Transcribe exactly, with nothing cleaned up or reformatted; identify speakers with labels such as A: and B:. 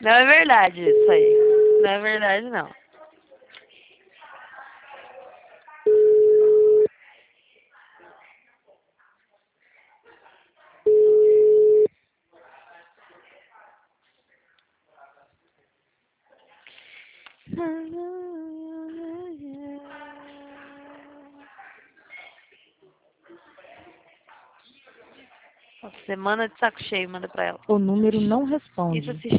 A: Não é verdade isso aí. Não é verdade, não. Semana de saco cheio, manda pra ela.
B: O número não responde.
A: Isso se